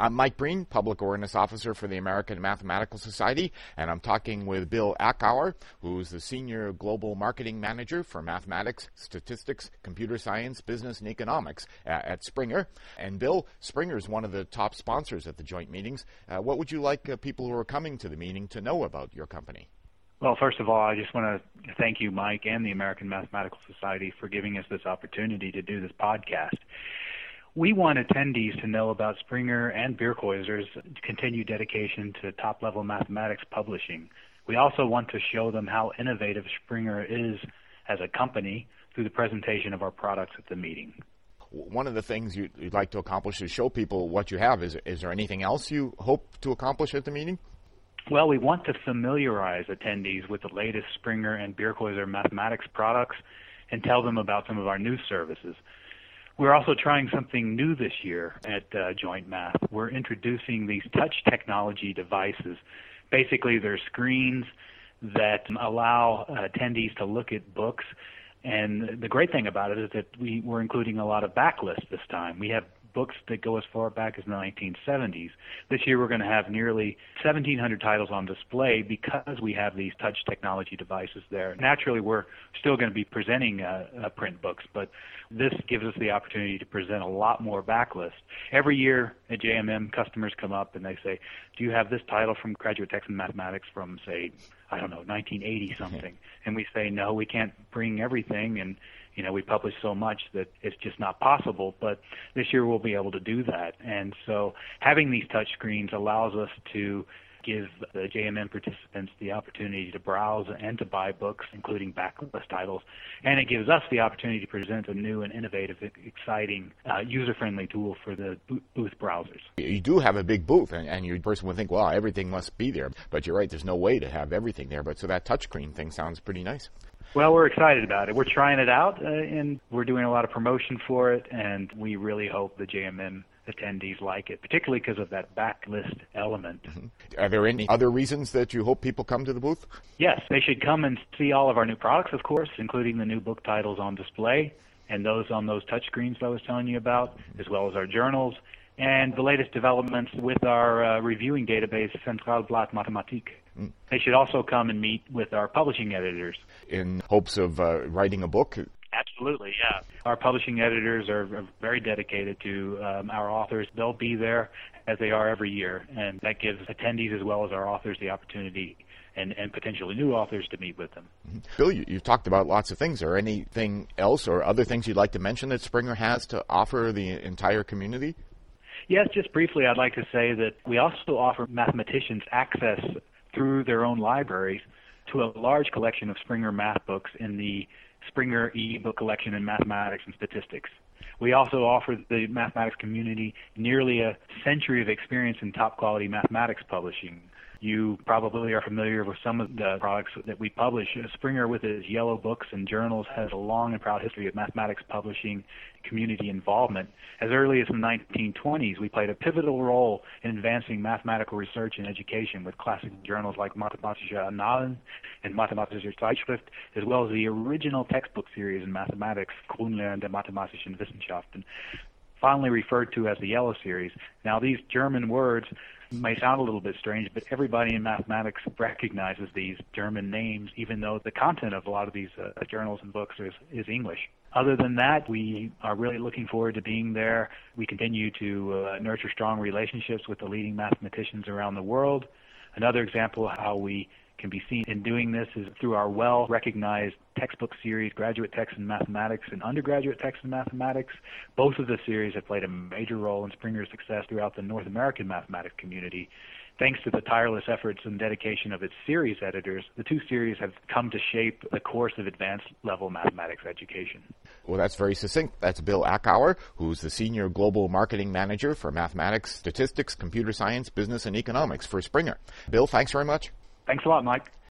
I'm Mike Breen, Public Awareness Officer for the American Mathematical Society, and I'm talking with Bill Ackauer, who's the Senior Global Marketing Manager for Mathematics, Statistics, Computer Science, Business, and Economics at Springer. And Bill, Springer is one of the top sponsors at the joint meetings. What would you like people who are coming to the meeting to know about your company? Well, first of all, I just want to thank you, Mike, and the American Mathematical Society for giving us this opportunity to do this podcast. We want attendees to know about Springer and Birkhäuser's continued dedication to top-level mathematics publishing. We also want to show them how innovative Springer is as a company through the presentation of our products at the meeting. One of the things you'd like to accomplish is show people what you have. Is there anything else you hope to accomplish at the meeting? Well, we want to familiarize attendees with the latest Springer and Birkhäuser mathematics products and tell them about some of our new services. We're also trying something new this year at Joint Math. We're introducing these touch technology devices. Basically, they're screens that allow attendees to look at books. And the great thing about it is that we're including a lot of backlists this time. We have books that go as far back as the 1970s. This year we're going to have nearly 1,700 titles on display because we have these touch technology devices there. Naturally, we're still going to be presenting print books, but this gives us the opportunity to present a lot more backlists. Every year at JMM, customers come up and they say, do you have this title from Graduate Text in Mathematics from, say, 1980 something? And we say, no, we can't bring everything, and we publish so much that it's just not possible, but this year we'll be able to do that. And so having these touch screens allows us to give the JMM participants the opportunity to browse and to buy books, including backlist titles, and it gives us the opportunity to present a new and innovative, exciting, user-friendly tool for the booth browsers. You do have a big booth, and your person would think, well, everything must be there, but you're right, there's no way to have everything there, but so that touchscreen thing sounds pretty nice. Well, we're excited about it. We're trying it out, and we're doing a lot of promotion for it, and we really hope the JMM attendees like it, particularly because of that backlist element. Mm-hmm. Are there any other reasons that you hope people come to the booth? Yes, they should come and see all of our new products, of course, including the new book titles on display and those on those touchscreens I was telling you about, as well as our journals, and the latest developments with our reviewing database, Zentralblatt Mathematik. They should also come and meet with our publishing editors. In hopes of writing a book? Absolutely, yeah. Our publishing editors are very dedicated to our authors. They'll be there as they are every year, and that gives attendees as well as our authors the opportunity and potentially new authors to meet with them. Mm-hmm. Bill, you've talked about lots of things. Are anything else or other things you'd like to mention that Springer has to offer the entire community? Yes, just briefly, I'd like to say that we also offer mathematicians access through their own libraries to a large collection of Springer math books in the Springer e-book collection in mathematics and statistics. We also offer the mathematics community nearly a century of experience in top-quality mathematics publishing. You probably are familiar with some of the products that we publish. Springer, with its yellow books and journals, has a long and proud history of mathematics publishing, community involvement. As early as the 1920s, we played a pivotal role in advancing mathematical research and education with classic journals like Mathematische Annalen and Mathematische Zeitschrift, as well as the original textbook series in mathematics, Grundlagen der mathematischen Wissenschaften, fondly referred to as the Yellow Series. Now, these German words may sound a little bit strange, but everybody in mathematics recognizes these German names, even though the content of a lot of these journals and books is English. Other than that, we are really looking forward to being there. We continue to nurture strong relationships with the leading mathematicians around the world. Another example of how we can be seen in doing this is through our well-recognized textbook series, Graduate Text in Mathematics and Undergraduate Text in Mathematics. Both of the series have played a major role in Springer's success throughout the North American mathematics community. Thanks to the tireless efforts and dedication of its series editors, the two series have come to shape the course of advanced level mathematics education. Well, that's very succinct. That's Bill Ackauer, who's the Senior Global Marketing Manager for Mathematics, Statistics, Computer Science, Business, and Economics for Springer. Bill, thanks very much. Thanks a lot, Mike.